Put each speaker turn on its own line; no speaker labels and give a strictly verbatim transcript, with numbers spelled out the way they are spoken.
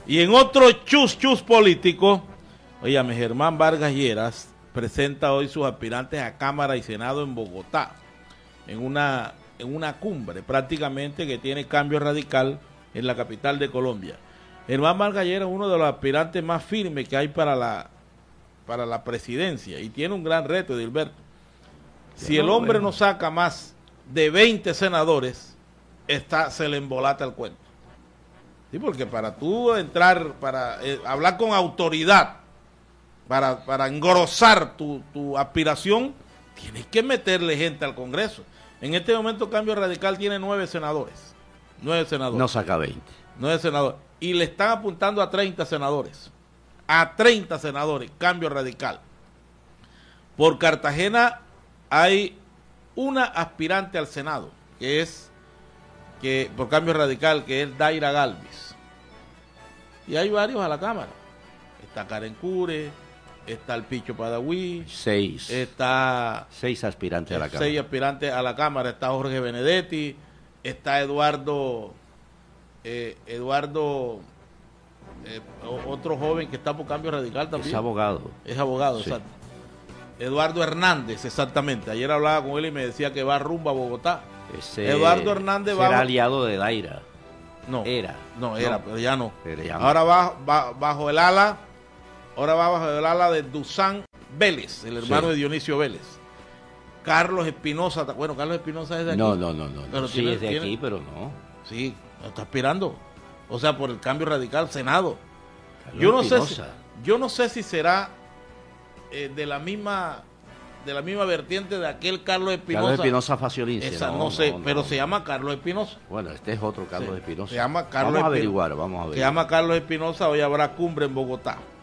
Y en otro chus chus político, óyame, Germán Vargas Lleras presenta hoy sus aspirantes a Cámara y Senado en Bogotá, en una, en una cumbre prácticamente que tiene Cambio Radical en la capital de Colombia. Germán Vargas Lleras es uno de los aspirantes más firmes que hay para la, para la presidencia y tiene un gran reto, Edilberto. Si el hombre no saca más de veinte senadores, está, se le embolata el cuento. Sí, porque para tú entrar, para eh, hablar con autoridad, para, para engrosar tu, tu aspiración, tienes que meterle gente al Congreso. En este momento Cambio Radical tiene nueve senadores. Nueve senadores.
No saca veinte.
Nueve senadores. Y le están apuntando a treinta senadores. A treinta senadores, Cambio Radical. Por Cartagena hay una aspirante al Senado, que es, que por Cambio Radical, que es Daira Galvis. Y hay varios a la Cámara. Está Karen Cure, está el Picho Padaví.
Seis.
Está...
Seis aspirantes a la Cámara.
Seis aspirantes a la Cámara. Está Jorge Benedetti, está Eduardo... Eh, Eduardo... Eh, otro joven que está por Cambio Radical también.
Es abogado.
Es abogado,
sí.
Exacto. Eduardo Hernández, exactamente. Ayer hablaba con él y me decía que va rumbo a Bogotá.
Ese
Eduardo Hernández va...
Será aliado de Daira.
No.
Era.
No, era,
no.
pero ya no.
Pero ya no.
Ahora va, va bajo el ala, ahora va bajo el ala de Dusan Vélez, el hermano sí. de Dionisio Vélez. Carlos Espinosa, bueno, Carlos Espinosa es de aquí.
No, no, no, no.
Pero
sí
tiene,
es de
tiene,
aquí, pero no.
Sí, está aspirando. O sea, por el Cambio Radical, Senado.
Carlos
Yo no
Espinosa.
sé si, yo no sé si será eh, de la misma de la misma vertiente de aquel Carlos Espinosa.
Carlos Espinosa Faciolince.
Esa,
no,
no sé,
no,
pero
no.
se llama Carlos Espinosa.
Bueno, este es otro Carlos
Sí,
Espinosa.
Se llama Carlos
Vamos a
Espinosa.
averiguar, vamos a averiguar.
Se llama Carlos Espinosa, hoy habrá cumbre en Bogotá.